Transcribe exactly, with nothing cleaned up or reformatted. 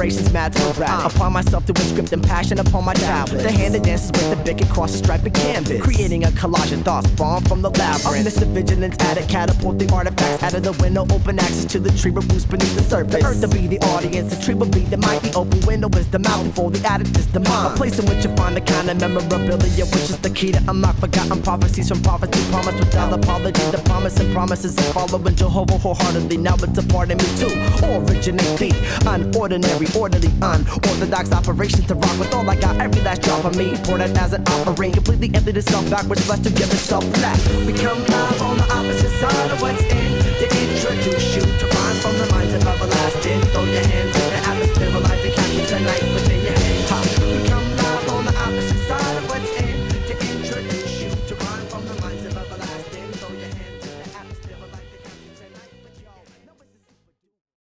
operations mad sporadic. Apply myself to a script and passion upon my tablet. The hand that dances with the bigot across the stripe of canvas, creating a collage of thoughts spawned from the labyrinth of Mister Vigilance addict, catapulting artifacts out of the window, open access to the tree with roots beneath the surface. The earth to be the audience, the tree will be the mighty open window is the mountain for the addict is the mind. A place in which you find the kind of memorabilia which is the key to unlock forgotten prophecies from prophets to promise without apology. The promise and promises of following Jehovah wholeheartedly. Now it's a part of me too. Originate the unordinary, orderly, unorthodox operation to rock with all I got. Every last drop of me, pour that as an offering. Completely empty the self backwards, blessed to give itself flat. We come live on the opposite side of what's in to introduce you to rhyme from the minds of everlasting. Throw your hands in the atmosphere, like the caption tonight.